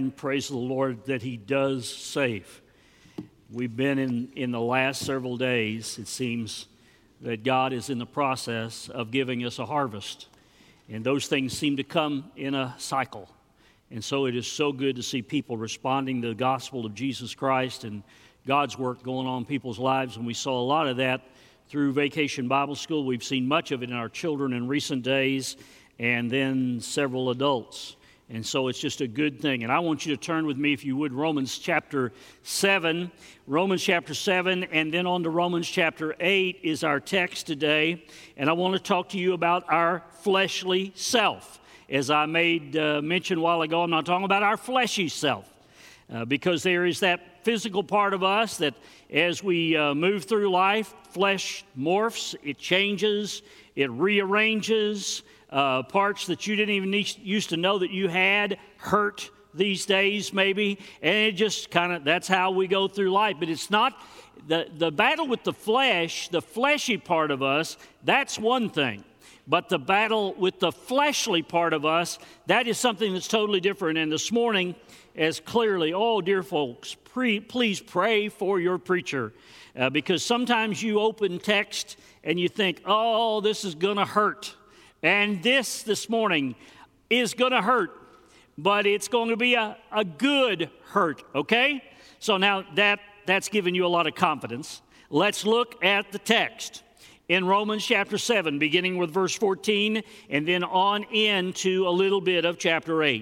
Amen. Praise the Lord that He does save. We've been in the last several days, it seems, that God is in the process of giving us a harvest. And those things seem to come in a cycle. And so it is so good to see people responding to the gospel of Jesus Christ and God's work going on in people's lives. And we saw a lot of that through Vacation Bible School. We've seen much of it in our children in recent days, and then several adults. And so it's just a good thing. And I want you to turn with me, if you would, Romans chapter 7. Romans chapter 7, and then on to Romans chapter 8 is our text today. And I want to talk to you about our fleshly self. As I made mention a while ago, I'm not talking about our fleshy self. Because there is that physical part of us that as we move through life, flesh morphs, it changes, it rearranges. Parts that you didn't even used to know that you had hurt these days maybe, and it just kind of, that's how we go through life. But it's not, the battle with the flesh, the fleshy part of us, that's one thing. But the battle with the fleshly part of us, that is something that's totally different. And this morning, as clearly, oh, dear folks, please pray for your preacher. Because sometimes you open text and you think, oh, this is going to hurt. And this morning is going to hurt, but it's going to be a good hurt, okay? So now that's giving you a lot of confidence. Let's look at the text in Romans chapter 7, beginning with verse 14, and then on into a little bit of chapter 8.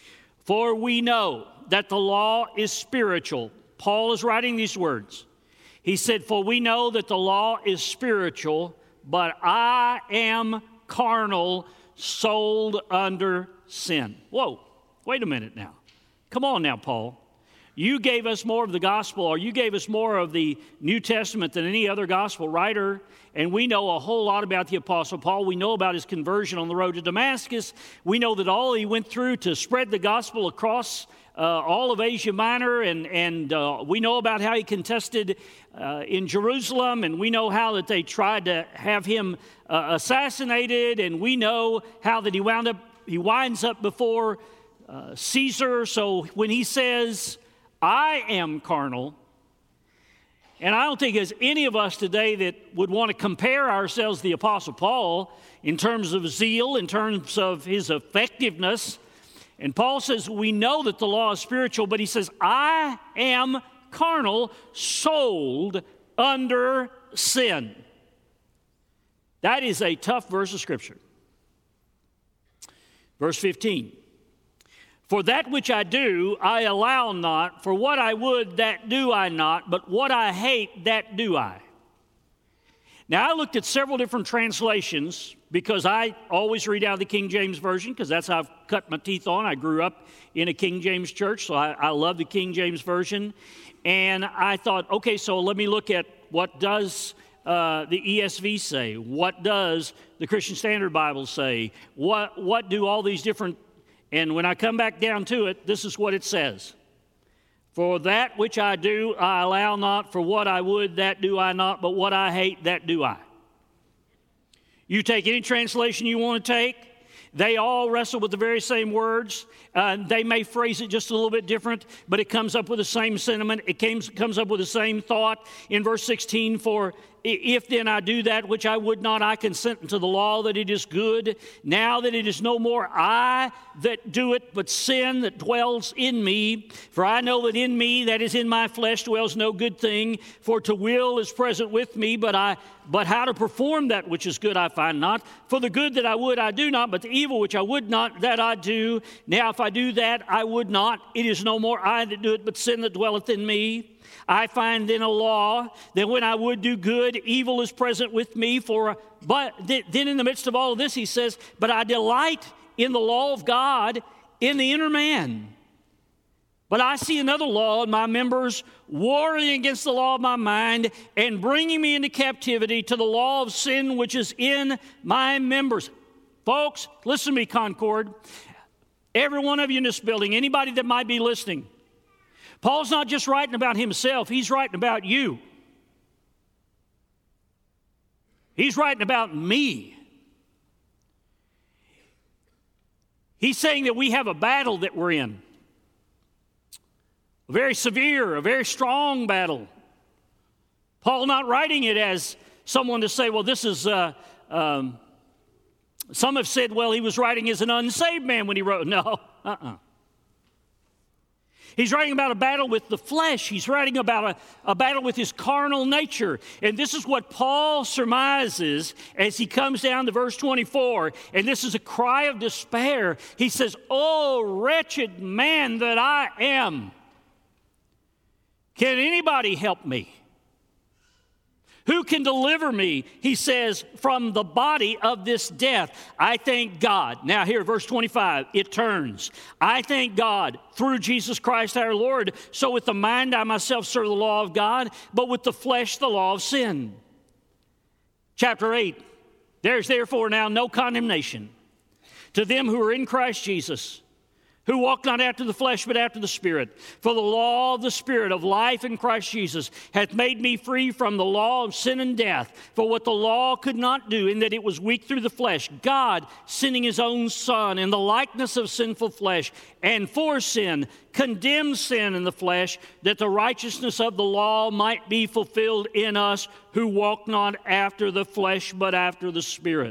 For we know that the law is spiritual. Paul is writing these words. He said, for we know that the law is spiritual, but I am carnal, sold under sin. Whoa, wait a minute now. Come on now, Paul. You gave us more of the gospel, or you gave us more of the New Testament than any other gospel writer, and we know a whole lot about the Apostle Paul. We know about his conversion on the road to Damascus. We know that all he went through to spread the gospel across all of Asia Minor, and we know about how he contested in Jerusalem, and we know how that they tried to have him assassinated, and we know how that he winds up before Caesar. So when he says, I am carnal, and I don't think there's any of us today that would want to compare ourselves to the Apostle Paul in terms of zeal, in terms of his effectiveness. And Paul says, we know that the law is spiritual, but he says, I am carnal, sold under sin. That is a tough verse of Scripture. Verse 15. For that which I do, I allow not. For what I would, that do I not. But what I hate, that do I. Now, I looked at several different translations because I always read out of the King James Version because that's how I've cut my teeth on. I grew up in a King James church, so I love the King James Version. And I thought, okay, so let me look at what does the ESV say? What does the Christian Standard Bible say? What do all these different... And when I come back down to it, this is what it says. For that which I do, I allow not. For what I would, that do I not. But what I hate, that do I. You take any translation you want to take. They all wrestle with the very same words. They may phrase it just a little bit different, but it comes up with the same sentiment. It comes up with the same thought. In verse 16, for if then I do that which I would not, I consent unto the law that it is good. Now that it is no more I that do it, but sin that dwells in me. For I know that in me, that is in my flesh, dwells no good thing. For to will is present with me, but how to perform that which is good I find not. For the good that I would I do not, but the evil which I would not, that I do. Now if I do that I would not, it is no more I that do it, but sin that dwelleth in me. I find then a law that when I would do good, evil is present with me. But then in the midst of all of this, he says, but I delight in the law of God in the inner man. But I see another law in my members, warring against the law of my mind and bringing me into captivity to the law of sin which is in my members. Folks, listen to me, Concord. Every one of you in this building, anybody that might be listening, Paul's not just writing about himself, he's writing about you. He's writing about me. He's saying that we have a battle that we're in. A very severe, a very strong battle. Paul not writing it as someone to say, well, this is, some have said, well, he was writing as an unsaved man when he wrote. No, He's writing about a battle with the flesh. He's writing about a battle with his carnal nature. And this is what Paul surmises as he comes down to verse 24. And this is a cry of despair. He says, "Oh, wretched man that I am. Can anybody help me? Who can deliver me," he says, "from the body of this death? I thank God." Now here, verse 25, it turns. "I thank God through Jesus Christ our Lord. So with the mind I myself serve the law of God, but with the flesh the law of sin." Chapter 8, "There's therefore now no condemnation to them who are in Christ Jesus, who walk not after the flesh, but after the Spirit. For the law of the Spirit of life in Christ Jesus hath made me free from the law of sin and death. For what the law could not do, in that it was weak through the flesh, God, sending his own Son in the likeness of sinful flesh, and for sin, condemned sin in the flesh, that the righteousness of the law might be fulfilled in us, who walk not after the flesh, but after the Spirit."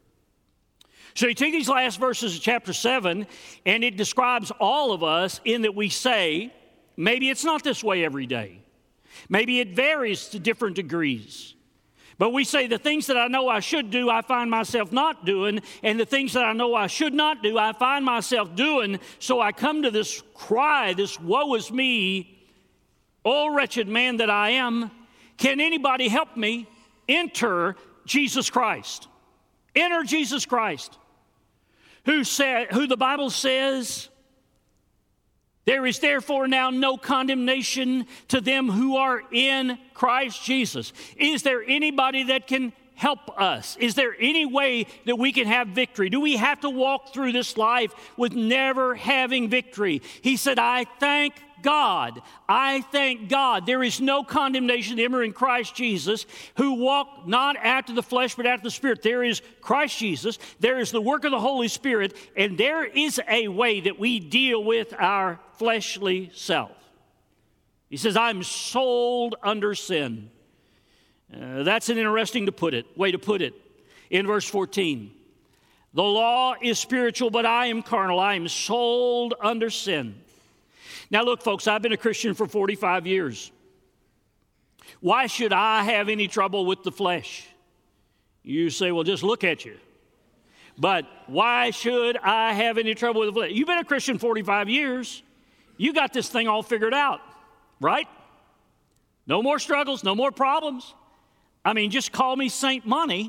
So you take these last verses of chapter 7, and it describes all of us in that we say, maybe it's not this way every day. Maybe it varies to different degrees. But we say the things that I know I should do, I find myself not doing, and the things that I know I should not do, I find myself doing. So I come to this cry, this woe is me, "Oh, wretched man that I am. Can anybody help me?" Enter Jesus Christ. Enter Jesus Christ. Who the Bible says, "There is therefore now no condemnation to them who are in Christ Jesus." Is there anybody that can help us? Is there any way that we can have victory? Do we have to walk through this life with never having victory? He said, "I thank God. I thank God. There is no condemnation to them who are in Christ Jesus, who walk not after the flesh, but after the Spirit." There is Christ Jesus. There is the work of the Holy Spirit. And there is a way that we deal with our fleshly self. He says, "I'm sold under sin." That's an interesting way to put it. In verse 14, "The law is spiritual, but I am carnal. I am sold under sin." Now look, folks, I've been a Christian for 45 years. Why should I have any trouble with the flesh? You say, well, just look at you. But why should I have any trouble with the flesh? You've been a Christian 45 years. You got this thing all figured out, right? No more struggles, no more problems. I mean, just call me Saint Money.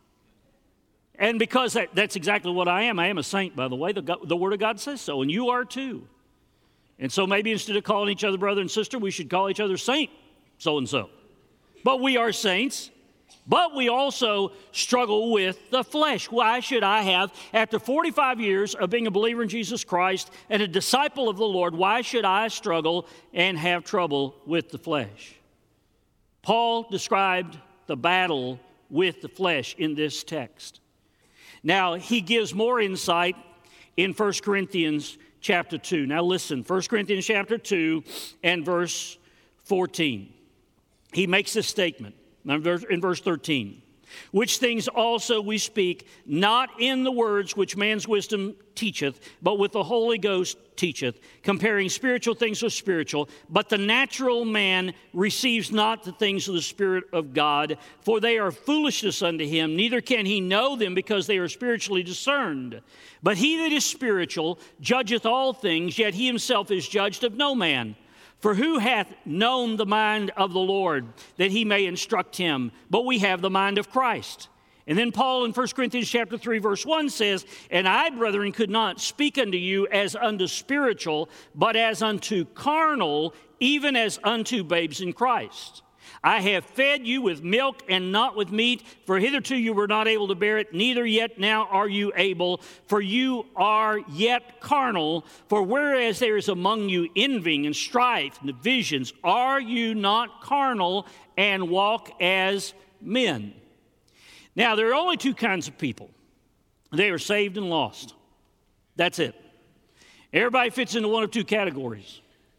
And because that's exactly what I am. I am a saint, by the way. The Word of God says so, and you are too. And so maybe instead of calling each other brother and sister, we should call each other saint so-and-so. But we are saints, but we also struggle with the flesh. Why should I have, after 45 years of being a believer in Jesus Christ and a disciple of the Lord, why should I struggle and have trouble with the flesh? Paul described the battle with the flesh in this text. Now, he gives more insight in 1 Corinthians chapter 2. Now listen, 1 Corinthians chapter 2 and verse 14. He makes this statement in verse 13. "Which things also we speak, not in the words which man's wisdom teacheth, but with the Holy Ghost teacheth, comparing spiritual things with spiritual. But the natural man receives not the things of the Spirit of God, for they are foolishness unto him, neither can he know them, because they are spiritually discerned. But he that is spiritual judgeth all things, yet he himself is judged of no man. For who hath known the mind of the Lord, that he may instruct him? But we have the mind of Christ." And then Paul in 1 Corinthians chapter 3, verse 1 says, "And I, brethren, could not speak unto you as unto spiritual, but as unto carnal, even as unto babes in Christ. I have fed you with milk and not with meat, for hitherto you were not able to bear it, neither yet now are you able, for you are yet carnal. For whereas there is among you envying and strife and divisions, are you not carnal and walk as men?" Now, there are only two kinds of people. They are saved and lost. That's it. Everybody fits into one of two categories.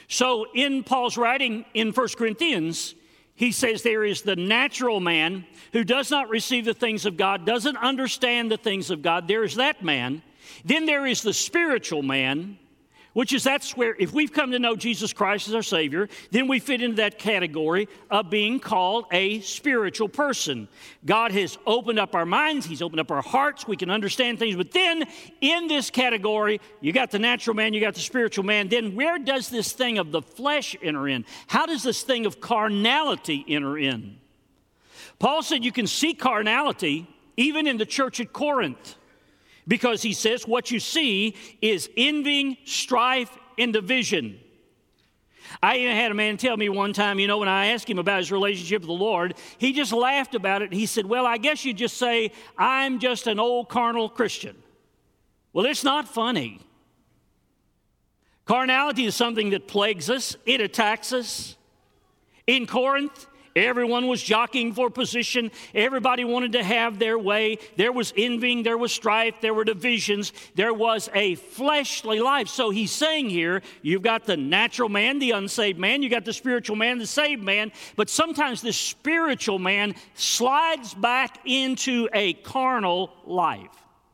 So in Paul's writing in 1 Corinthians, he says there is the natural man who does not receive the things of God, doesn't understand the things of God. There is that man. Then there is the spiritual man, that's where if we've come to know Jesus Christ as our Savior, then we fit into that category of being called a spiritual person. God has opened up our minds. He's opened up our hearts. We can understand things. But then in this category, you got the natural man, you got the spiritual man. Then where does this thing of the flesh enter in? How does this thing of carnality enter in? Paul said you can see carnality even in the church at Corinth. Because he says what you see is envying, strife, and division. I even had a man tell me one time, when I asked him about his relationship with the Lord, he just laughed about it. He said, well, I guess you just say, I'm just an old carnal Christian. Well, it's not funny. Carnality is something that plagues us. It attacks us. In Corinth, everyone was jockeying for position. Everybody wanted to have their way. There was envying, there was strife, there were divisions. There was a fleshly life. So he's saying here, you've got the natural man, the unsaved man. You got the spiritual man, the saved man. But sometimes the spiritual man slides back into a carnal life.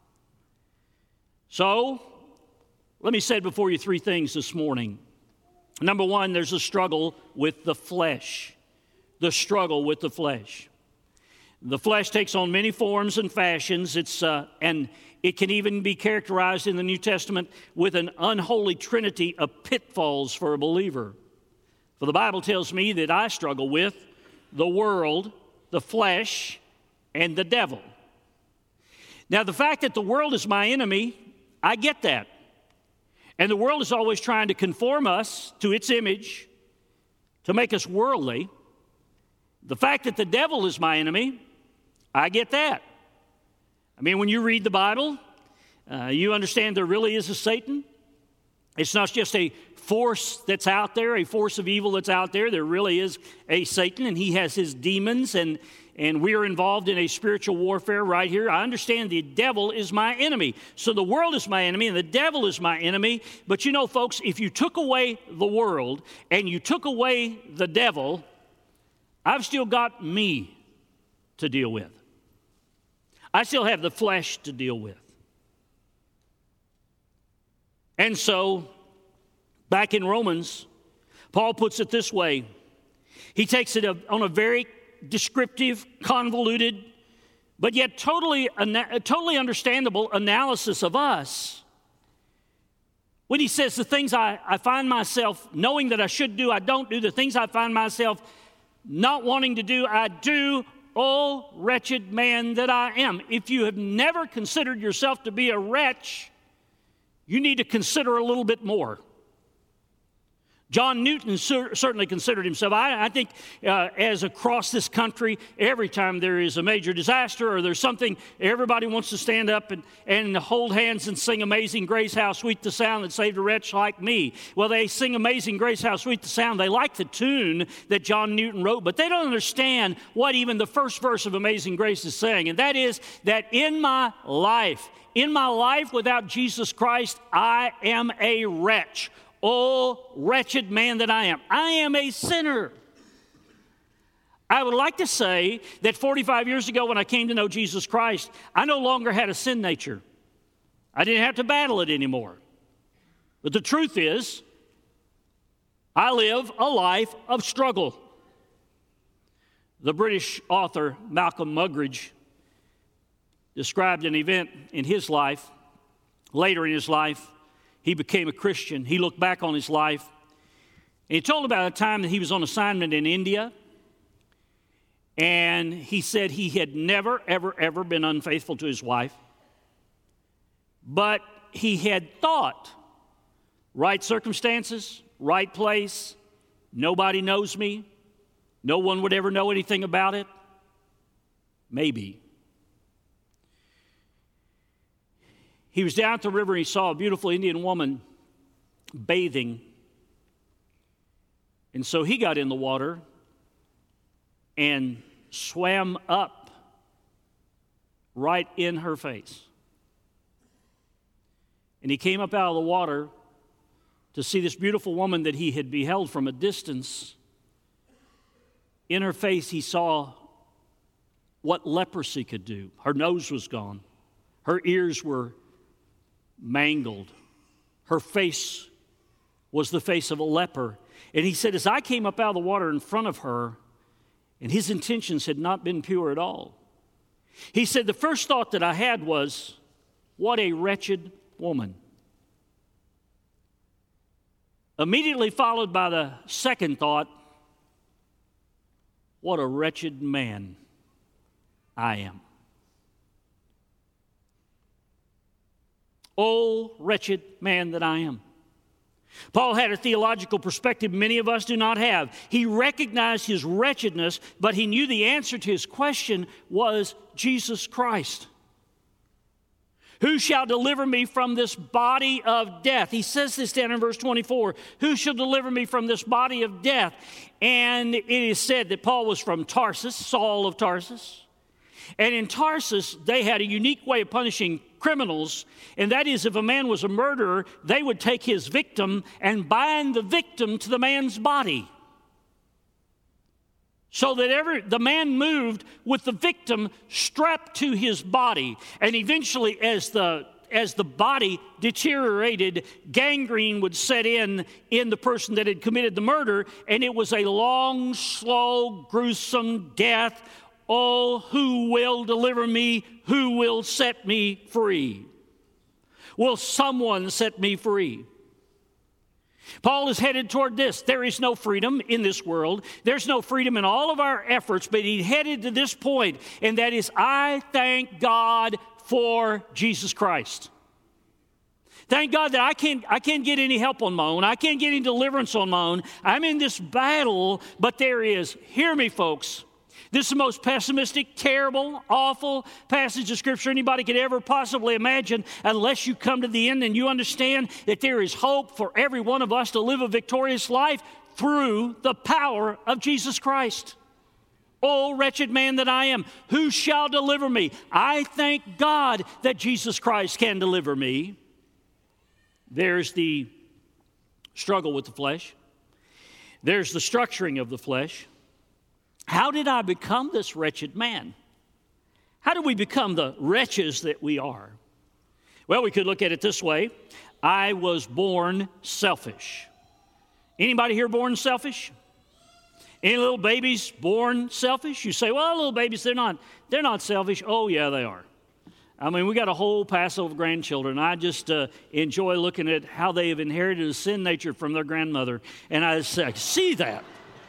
So, let me say before you three things this morning. Number one, there's a struggle with the flesh. The struggle with the flesh. The flesh takes on many forms and fashions. And it can even be characterized in the New Testament with an unholy trinity of pitfalls for a believer. For the Bible tells me that I struggle with the world, the flesh, and the devil. Now, the fact that the world is my enemy, I get that. And the world is always trying to conform us to its image, to make us worldly. The fact that the devil is my enemy, I get that. I mean, when you read the Bible, you understand there really is a Satan. It's not just a force that's out there, a force of evil that's out there. There really is a Satan, and he has his demons, and we are involved in a spiritual warfare right here. I understand the devil is my enemy. So the world is my enemy, and the devil is my enemy. But folks, if you took away the world and you took away the devil, I've still got me to deal with. I still have the flesh to deal with. And so, back in Romans, Paul puts it this way. He takes it on a very descriptive, convoluted, but yet totally understandable analysis of us. When he says the things I find myself knowing that I should do, I don't do. The things I find myself not wanting to do, I do. Oh, wretched man that I am. If you have never considered yourself to be a wretch, you need to consider a little bit more. John Newton certainly considered himself. I think as across this country, every time there is a major disaster or there's something, everybody wants to stand up and hold hands and sing Amazing Grace, how sweet the sound that saved a wretch like me. Well, they sing Amazing Grace, how sweet the sound. They like the tune that John Newton wrote, but they don't understand what even the first verse of Amazing Grace is saying, and that is that in my life without Jesus Christ, I am a wretch. Oh, wretched man that I am. I am a sinner. I would like to say that 45 years ago when I came to know Jesus Christ, I no longer had a sin nature. I didn't have to battle it anymore. But the truth is, I live a life of struggle. The British author Malcolm Muggeridge described an event in his life, later in his life. He became a Christian. He looked back on his life. And he told about a time that he was on assignment in India. And he said he had never, ever, ever been unfaithful to his wife. But he had thought, right circumstances, right place, nobody knows me, no one would ever know anything about it. Maybe. He was down at the river and he saw a beautiful Indian woman bathing. And so he got in the water and swam up right in her face. And he came up out of the water to see this beautiful woman that he had beheld from a distance. In her face, he saw what leprosy could do. Her nose was gone. Her ears were mangled. Her face was the face of a leper. And he said, as I came up out of the water in front of her, and his intentions had not been pure at all, he said, the first thought that I had was, what a wretched woman. Immediately followed by the second thought, what a wretched man I am. Oh, wretched man that I am. Paul had a theological perspective many of us do not have. He recognized his wretchedness, but he knew the answer to his question was Jesus Christ. Who shall deliver me from this body of death? He says this down in verse 24. Who shall deliver me from this body of death? And it is said that Paul was from Tarsus, Saul of Tarsus. And in Tarsus, they had a unique way of punishing criminals, and that is if a man was a murderer, they would take his victim and bind the victim to the man's body, so that the man moved with the victim strapped to his body. And eventually, as the body deteriorated, gangrene would set in the person that had committed the murder, and it was a long, slow, gruesome death. Oh, who will deliver me? Who will set me free? Will someone set me free? Paul is headed toward this. There is no freedom in this world. There's no freedom in all of our efforts, but he headed to this point, and that is, I thank God for Jesus Christ. Thank God that I can't get any help on my own. I can't get any deliverance on my own. I'm in this battle, but there is, hear me folks, this is the most pessimistic, terrible, awful passage of Scripture anybody could ever possibly imagine, unless you come to the end and you understand that there is hope for every one of us to live a victorious life through the power of Jesus Christ. Oh, wretched man that I am, who shall deliver me? I thank God that Jesus Christ can deliver me. There's the struggle with the flesh. There's the structuring of the flesh. How did I become this wretched man? How did we become the wretches that we are? Well, we could look at it this way. I was born selfish. Anybody here born selfish? Any little babies born selfish? You say, well, little babies, they're not selfish. Oh, yeah, they are. I mean, we got a whole passel of grandchildren. I just enjoy looking at how they have inherited a sin nature from their grandmother. And I see that.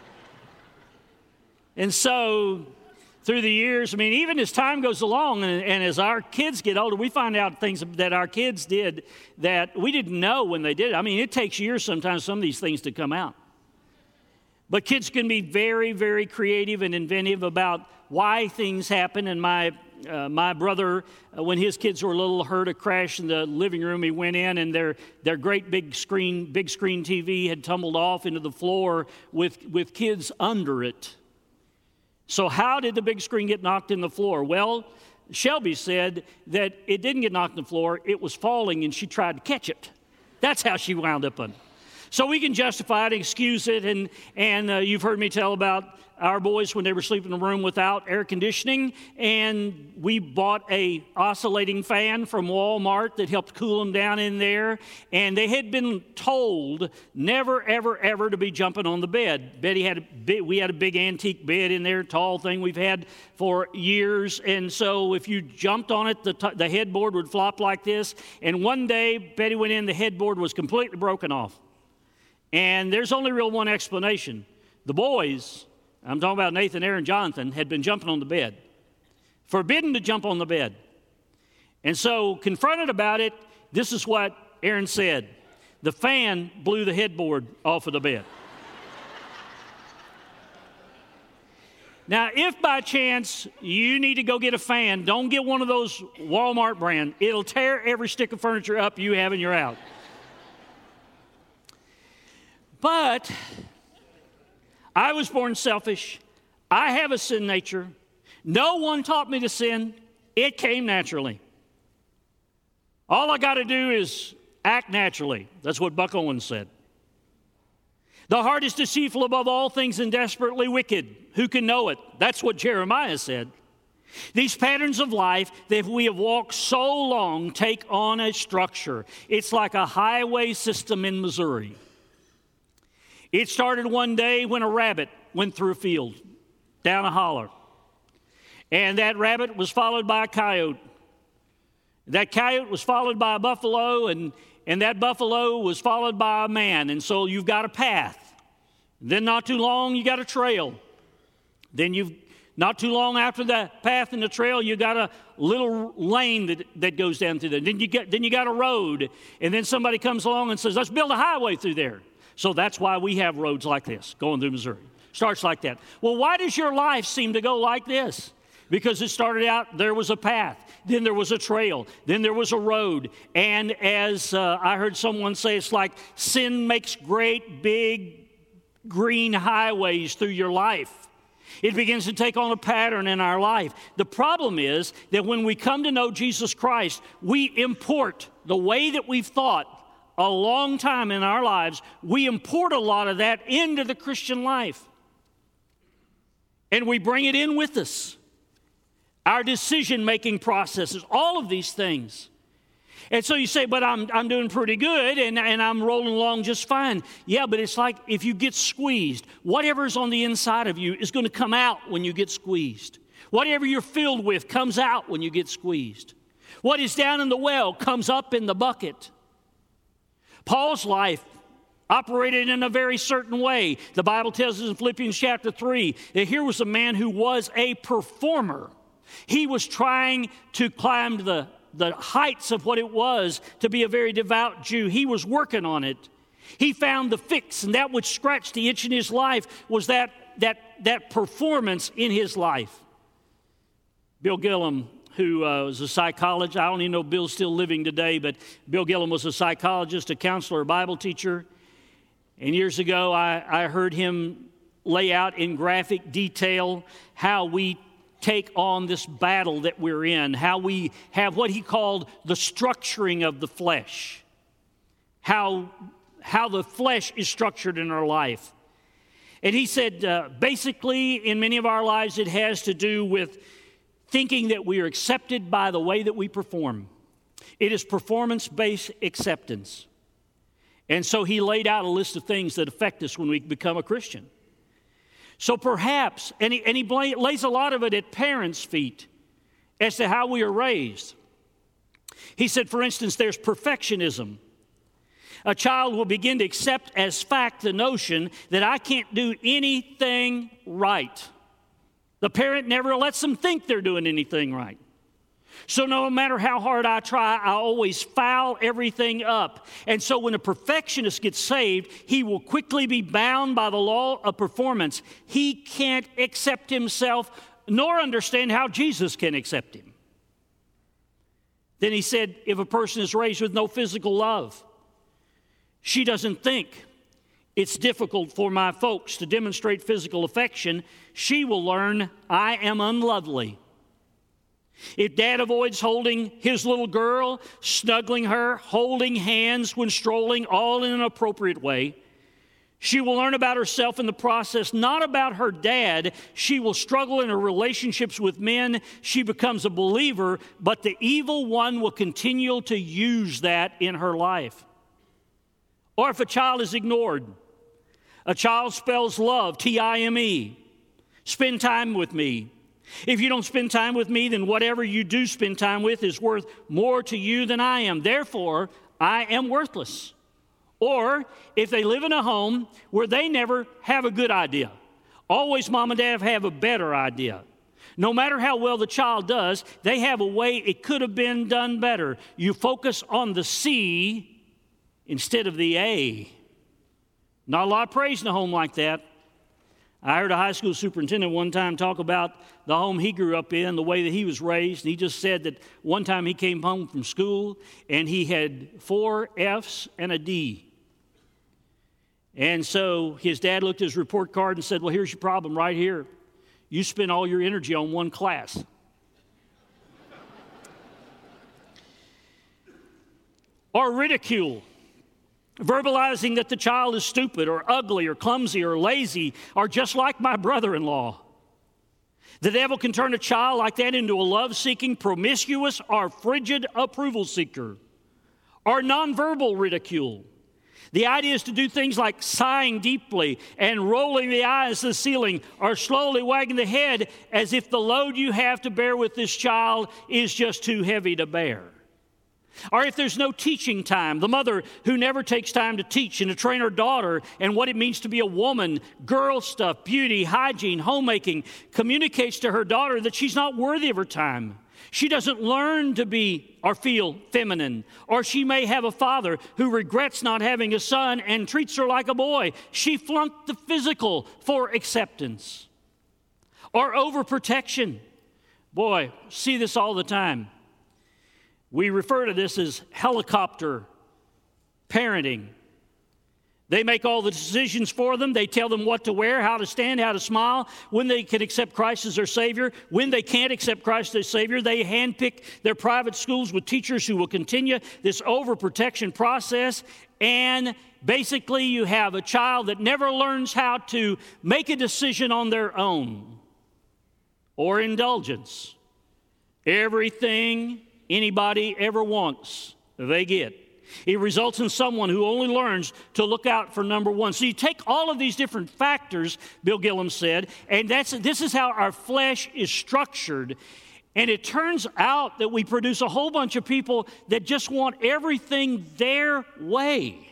And so, through the years, I mean, even as time goes along and as our kids get older, we find out things that our kids did that we didn't know when they did it. I mean, it takes years sometimes, some of these things to come out. But kids can be very, very creative and inventive about why things happen. And my brother, when his kids were little, heard a crash in the living room. He went in, and their great big screen TV had tumbled off into the floor with kids under it. So how did the big screen get knocked in the floor? Well, Shelby said that it didn't get knocked in the floor. It was falling, and she tried to catch it. That's how she wound up on it. So we can justify it, excuse it, and you've heard me tell about our boys when they were sleeping in a room without air conditioning, and we bought a oscillating fan from Walmart that helped cool them down in there, and they had been told never, ever, ever to be jumping on the bed. We had a big antique bed in there, tall thing we've had for years, and so if you jumped on it, the headboard would flop like this, and one day Betty went in, the headboard was completely broken off. And there's only real one explanation. The boys, I'm talking about Nathan, Aaron, Jonathan, had been jumping on the bed. Forbidden to jump on the bed. And so, confronted about it, this is what Aaron said. The fan blew the headboard off of the bed. Now, if by chance you need to go get a fan, don't get one of those Walmart brand. It'll tear every stick of furniture up you have in your house. But I was born selfish. I have a sin nature. No one taught me to sin. It came naturally. All I got to do is Act naturally. That's what Buck Owens said. The heart is deceitful above all things and desperately wicked. Who can know it? That's what Jeremiah said. These patterns of life that we have walked so long take on a structure. It's like a highway system in Missouri. It started one day when a rabbit went through a field, down a holler. And that rabbit was followed by a coyote. That coyote was followed by a buffalo, and that buffalo was followed by a man. And so you've got a path. Then not too long, you got a trail. Then not too long after the path and the trail, you got a little lane that goes down through there. Then you got a road, and then somebody comes along and says, let's build a highway through there. So that's why we have roads like this going through Missouri. Starts like that. Well, why does your life seem to go like this? Because it started out, there was a path, then there was a trail, then there was a road. And as I heard someone say, it's like sin makes great big green highways through your life. It begins to take on a pattern in our life. The problem is that when we come to know Jesus Christ, we import the way that we've thought a long time in our lives, we import a lot of that into the Christian life. And we bring it in with us. Our decision-making processes, all of these things. And so you say, but I'm doing pretty good and I'm rolling along just fine. Yeah, but it's like if you get squeezed, whatever's on the inside of you is going to come out when you get squeezed. Whatever you're filled with comes out when you get squeezed. What is down in the well comes up in the bucket. Paul's life operated in a very certain way. The Bible tells us in Philippians chapter 3 that here was a man who was a performer. He was trying to climb the heights of what it was to be a very devout Jew. He was working on it. He found the fix, and that which scratched the itch in his life was that performance in his life. Bill Gillum, who was a psychologist, I don't even know if Bill's still living today, but Bill Gillum was a psychologist, a counselor, a Bible teacher. And years ago, I heard him lay out in graphic detail how we take on this battle that we're in, how we have what he called the structuring of the flesh, how the flesh is structured in our life. And he said, basically, in many of our lives, it has to do with thinking that we are accepted by the way that we perform. It is performance-based acceptance. And so he laid out a list of things that affect us when we become a Christian. So perhaps, and he lays a lot of it at parents' feet as to how we are raised. He said, for instance, there's perfectionism. A child will begin to accept as fact the notion that I can't do anything right. The parent never lets them think they're doing anything right. So no matter how hard I try, I always foul everything up. And so when a perfectionist gets saved, he will quickly be bound by the law of performance. He can't accept himself nor understand how Jesus can accept him. Then he said, if a person is raised with no physical love, she doesn't think it's difficult for my folks to demonstrate physical affection. She will learn I am unlovely. If dad avoids holding his little girl, snuggling her, holding hands when strolling, all in an appropriate way, she will learn about herself in the process, not about her dad. She will struggle in her relationships with men. She becomes a believer, but the evil one will continue to use that in her life. Or if a child is ignored, a child spells love, T-I-M-E. Spend time with me. If you don't spend time with me, then whatever you do spend time with is worth more to you than I am. Therefore, I am worthless. Or if they live in a home where they never have a good idea, always mom and dad have a better idea. No matter how well the child does, they have a way it could have been done better. You focus on the C instead of the A. Not a lot of praise in a home like that. I heard a high school superintendent one time talk about the home he grew up in, the way that he was raised. He just said that one time he came home from school and he had 4 F's and a D. And so his dad looked at his report card and said, well, here's your problem right here. You spend all your energy on one class. or ridicule, verbalizing that the child is stupid or ugly or clumsy or lazy or just like my brother-in-law. The devil can turn a child like that into a love-seeking, promiscuous, or frigid approval seeker, or nonverbal ridicule. The idea is to do things like sighing deeply and rolling the eyes to the ceiling or slowly wagging the head as if the load you have to bear with this child is just too heavy to bear. Or if there's no teaching time, the mother who never takes time to teach and to train her daughter and what it means to be a woman, girl stuff, beauty, hygiene, homemaking, communicates to her daughter that she's not worthy of her time. She doesn't learn to be or feel feminine. Or she may have a father who regrets not having a son and treats her like a boy. She flunked the physical for acceptance. Or overprotection. Boy, see this all the time. We refer to this as helicopter parenting. They make all the decisions for them. They tell them what to wear, how to stand, how to smile, when they can accept Christ as their Savior. When they can't accept Christ as Savior, they handpick their private schools with teachers who will continue this overprotection process. And basically, you have a child that never learns how to make a decision on their own or indulgence. Everything anybody ever wants, they get. It results in someone who only learns to look out for number one. So you take all of these different factors, Bill Gillum said, and this is how our flesh is structured. And it turns out that we produce a whole bunch of people that just want everything their way.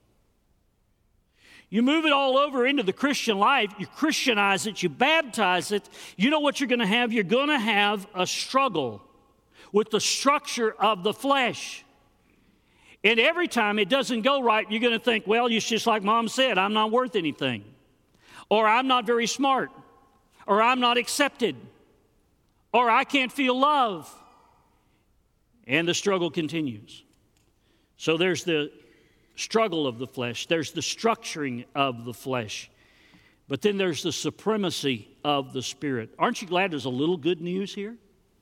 You move it all over into the Christian life, you Christianize it, you baptize it. You know what you're going to have? You're going to have a struggle with the structure of the flesh. And every time it doesn't go right, you're going to think, well, it's just like Mom said, I'm not worth anything. Or I'm not very smart. Or I'm not accepted. Or I can't feel love. And the struggle continues. So there's the struggle of the flesh. There's the structuring of the flesh. But then there's the supremacy of the Spirit. Aren't you glad there's a little good news here?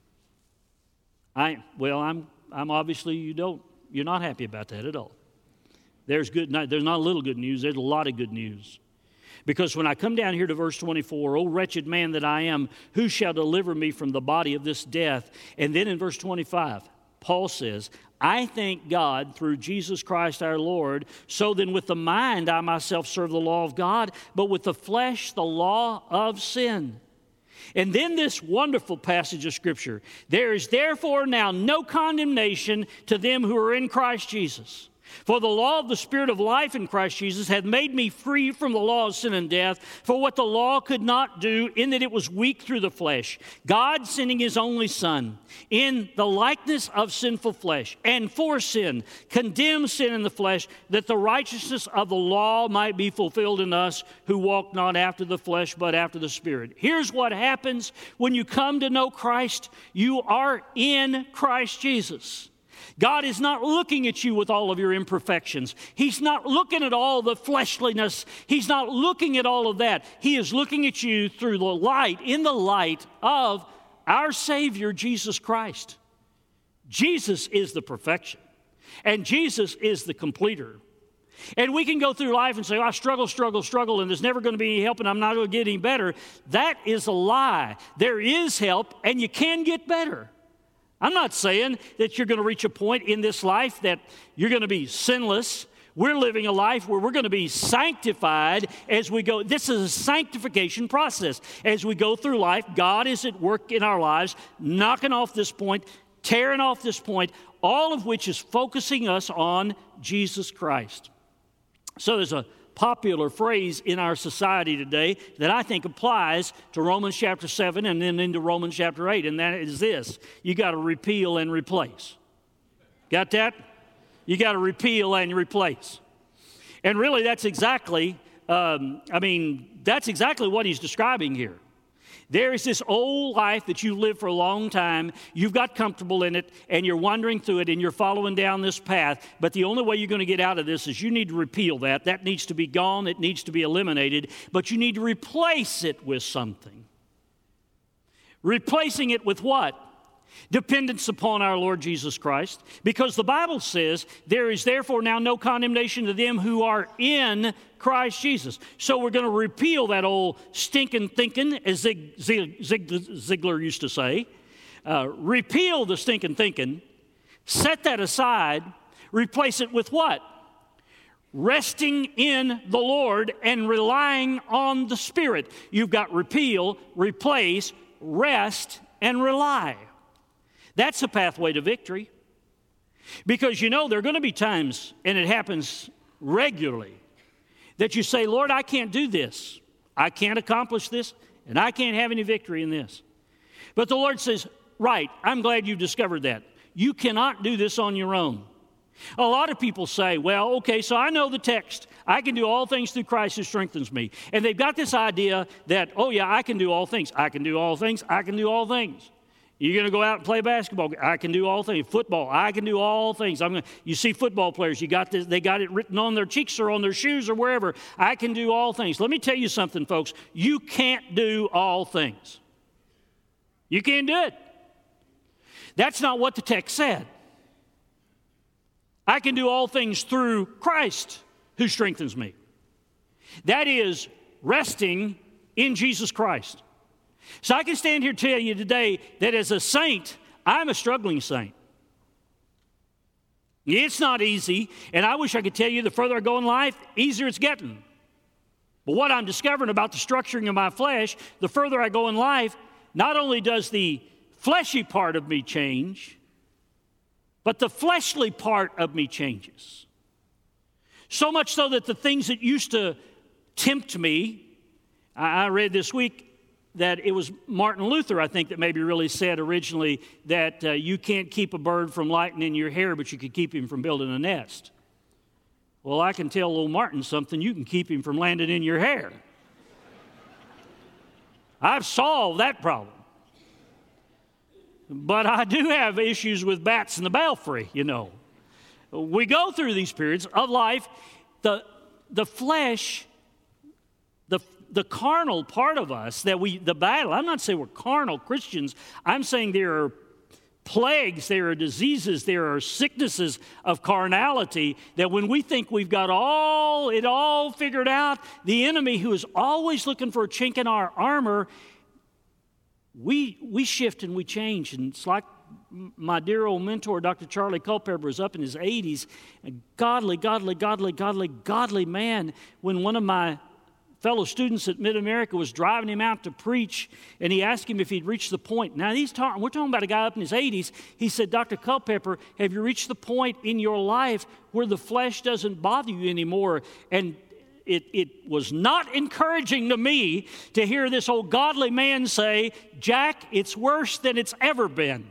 I'm obviously you're not happy about that at all. There's not a little good news, there's a lot of good news. Because when I come down here to verse 24, O wretched man that I am, who shall deliver me from the body of this death? And then in verse 25, Paul says, I thank God through Jesus Christ our Lord. So then with the mind I myself serve the law of God, but with the flesh the law of sin. And then this wonderful passage of Scripture. There is therefore now no condemnation to them who are in Christ Jesus. For the law of the Spirit of life in Christ Jesus hath made me free from the law of sin and death. For what the law could not do, in that it was weak through the flesh, God sending His only Son, in the likeness of sinful flesh, and for sin, condemned sin in the flesh, that the righteousness of the law might be fulfilled in us, who walk not after the flesh, but after the Spirit. Here's what happens when you come to know Christ. You are in Christ Jesus. God is not looking at you with all of your imperfections. He's not looking at all the fleshliness. He's not looking at all of that. He is looking at you through the light, in the light of our Savior, Jesus Christ. Jesus is the perfection, and Jesus is the completer. And we can go through life and say, I struggle, and there's never going to be any help, and I'm not going to get any better. That is a lie. There is help, and you can get better. I'm not saying that you're going to reach a point in this life that you're going to be sinless. We're living a life where we're going to be sanctified as we go. This is a sanctification process. As we go through life, God is at work in our lives, knocking off this point, tearing off this point, all of which is focusing us on Jesus Christ. So there's a popular phrase in our society today that I think applies to Romans chapter 7 and then into Romans chapter 8, and that is this: you got to repeal and replace. Got that? You got to repeal and replace. And really that's exactly that's exactly what he's describing here. There is this old life that you've lived for a long time. You've got comfortable in it, and you're wandering through it, and you're following down this path. But the only way you're going to get out of this is you need to repeal that. That needs to be gone. It needs to be eliminated. But you need to replace it with something. Replacing it with what? dependence upon our Lord Jesus Christ, because the Bible says, there is therefore now no condemnation to them who are in Christ Jesus. So we're going to repeal that old stinking thinking, as Ziegler used to say. Repeal the stinking thinking, set that aside, replace it with what? Resting in the Lord and relying on the Spirit. You've got repeal, replace, rest, and rely. That's a pathway to victory. Because there are going to be times, and it happens regularly, that you say, Lord, I can't do this. I can't accomplish this, and I can't have any victory in this. But the Lord says, right, I'm glad you discovered that. You cannot do this on your own. A lot of people say, well, okay, so I know the text. I can do all things through Christ who strengthens me. And they've got this idea that, oh yeah, I can do all things. I can do all things. I can do all things. You're going to go out and play basketball. I can do all things. Football, I can do all things. You see football players, they got it written on their cheeks or on their shoes or wherever. I can do all things. Let me tell you something, folks. You can't do all things. You can't do it. That's not what the text said. I can do all things through Christ who strengthens me. That is resting in Jesus Christ. So I can stand here and tell you today that as a saint, I'm a struggling saint. It's not easy, and I wish I could tell you the further I go in life, easier it's getting. But what I'm discovering about the structuring of my flesh, the further I go in life, not only does the fleshy part of me change, but the fleshly part of me changes. So much so that the things that used to tempt me, I read this week that it was Martin Luther, I think, that maybe really said originally that you can't keep a bird from lighting in your hair, but you could keep him from building a nest. Well, I can tell old Martin something. You can keep him from landing in your hair. I've solved that problem. But I do have issues with bats in the belfry, We go through these periods of life. The flesh, the carnal part of us, the battle, I'm not saying we're carnal Christians. I'm saying there are plagues, there are diseases, there are sicknesses of carnality that when we think we've got it all figured out, the enemy who is always looking for a chink in our armor, we shift and we change. And it's like my dear old mentor, Dr. Charlie Culpepper, is up in his 80s, a godly man. When one of my fellow students at Mid-America was driving him out to preach, and he asked him if he'd reached the point. Now, we're talking about a guy up in his 80s. He said, Dr. Culpepper, have you reached the point in your life where the flesh doesn't bother you anymore? And it was not encouraging to me to hear this old godly man say, Jack, it's worse than it's ever been.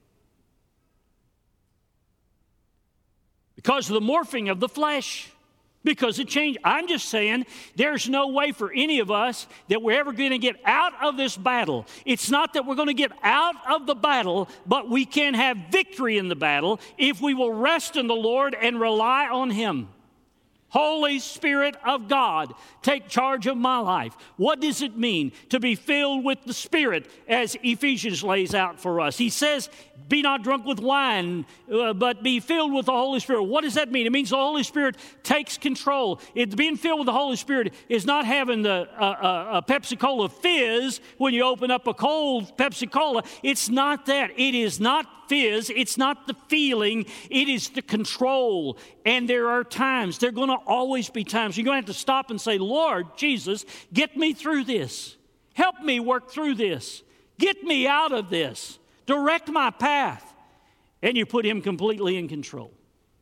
Because of the morphing of the flesh. Because it changed. I'm just saying there's no way for any of us that we're ever going to get out of this battle. It's not that we're going to get out of the battle, but we can have victory in the battle if we will rest in the Lord and rely on Him. Holy Spirit of God, take charge of my life. What does it mean to be filled with the Spirit as Ephesians lays out for us? He says, be not drunk with wine, but be filled with the Holy Spirit. What does that mean? It means the Holy Spirit takes control. Being filled with the Holy Spirit is not having a Pepsi-Cola fizz when you open up a cold Pepsi-Cola. It's not that. It is not fizz. It's not the feeling. It is the control. And there are times, there are going to always be times, you're going to have to stop and say, Lord Jesus, get me through this. Help me work through this. Get me out of this. Direct my path. And you put Him completely in control.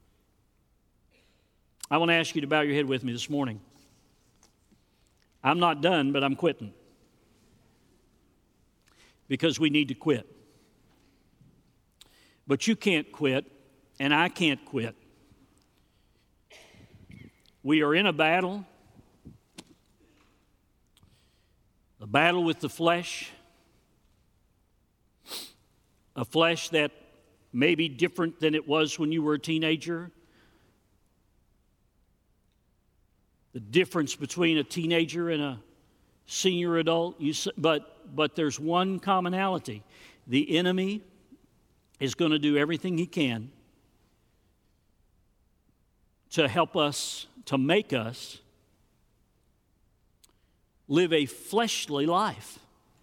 I want to ask you to bow your head with me this morning. I'm not done, but I'm quitting. Because we need to quit. But you can't quit, and I can't quit. We are in a battle with the flesh, a flesh that may be different than it was when you were a teenager. The difference between a teenager and a senior adult, but there's one commonality. The enemy is going to do everything He can to help us, to make us live a fleshly life.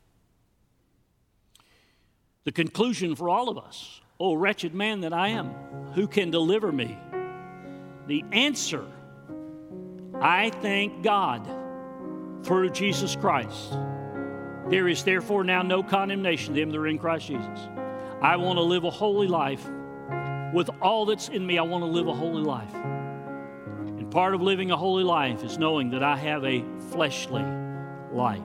The conclusion for all of us, "O wretched man that I am, who can deliver me?" The answer, I thank God through Jesus Christ. There is therefore now no condemnation to them that are in Christ Jesus. I want to live a holy life. With all that's in me, I want to live a holy life. And part of living a holy life is knowing that I have a fleshly life.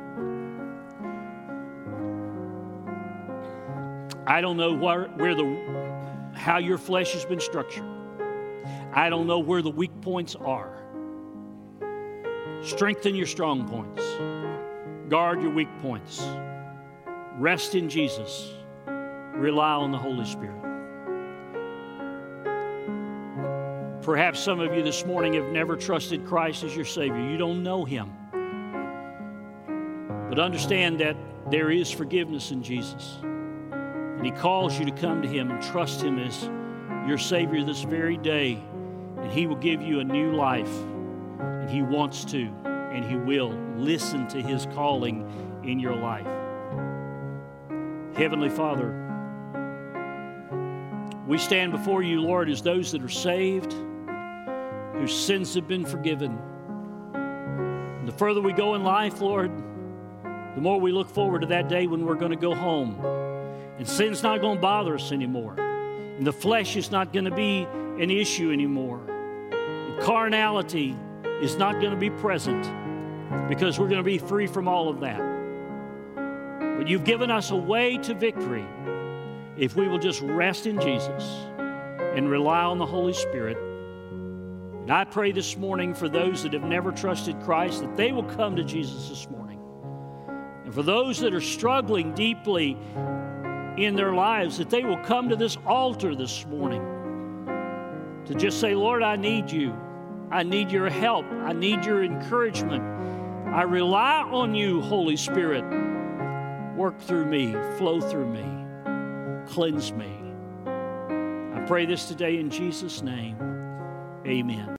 I don't know how your flesh has been structured. I don't know where the weak points are. Strengthen your strong points. Guard your weak points. Rest in Jesus. Rely on the Holy Spirit. Perhaps some of you this morning have never trusted Christ as your Savior. You don't know Him. But understand that there is forgiveness in Jesus. And He calls you to come to Him and trust Him as your Savior this very day. And He will give you a new life. And He wants to, and He will. Listen to His calling in your life. Heavenly Father, we stand before You, Lord, as those that are saved, whose sins have been forgiven. And the further we go in life, Lord, the more we look forward to that day when we're going to go home. And sin's not going to bother us anymore. And the flesh is not going to be an issue anymore. And carnality is not going to be present because we're going to be free from all of that. But You've given us a way to victory if we will just rest in Jesus and rely on the Holy Spirit. And I pray this morning for those that have never trusted Christ that they will come to Jesus this morning. And for those that are struggling deeply in their lives, that they will come to this altar this morning to just say, "Lord, I need You. I need Your help. I need Your encouragement. I rely on You, Holy Spirit. Work through me, flow through me, cleanse me." I pray this today in Jesus' name. Amen.